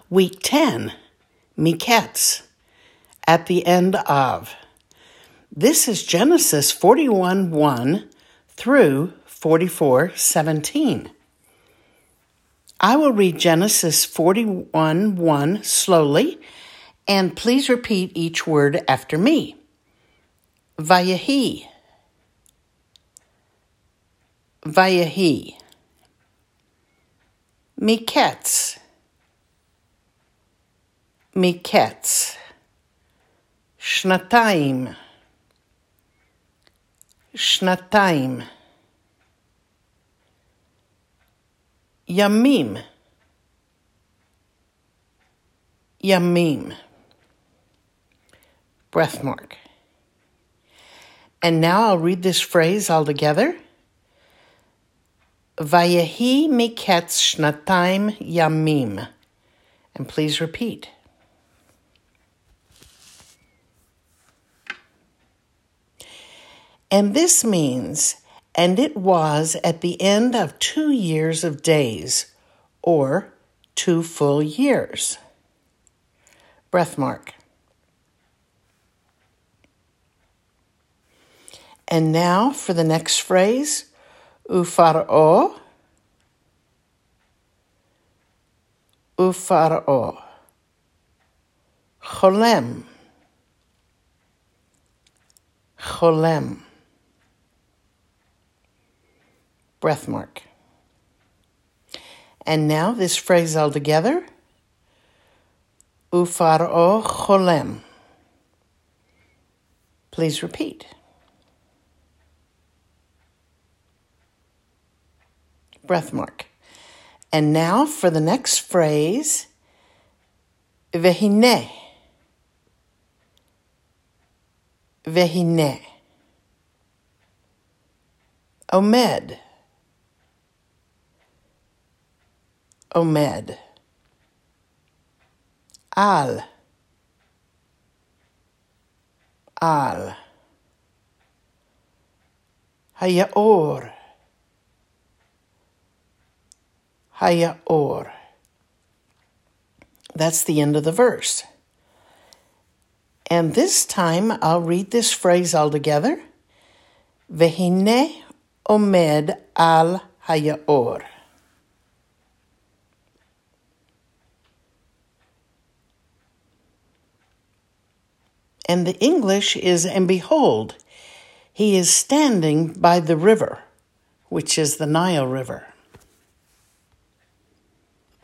Week 10, Miketz, at the end of. This is Genesis 41:1 through 44:17. I will read Genesis 41:1 slowly, and please repeat each word after me. Vayehi, Vayehi. Miketz, Miketz. Shnatayim, Shnatayim. Yamim, Yamim. Breath mark. And now I'll read this phrase all together. Vayehi miketz shnatayim yamim. And please repeat. And this means, and it was at the end of 2 years of days, or 2 full years. Breath mark. And now for the next phrase, Ufar'o, Ufar'o. Cholem, Cholem. Breath mark. And now this phrase all together. Ufar'o cholem. Please repeat. Breath mark. And now for the next phrase. Vehine, Vehine. Omed, Omed. Al, Al. Hayaor, Hayaor. That's the end of the verse. And this time I'll read this phrase all together. Vehine omed al hayaor. And the English is, and behold, he is standing by the river, which is the Nile River.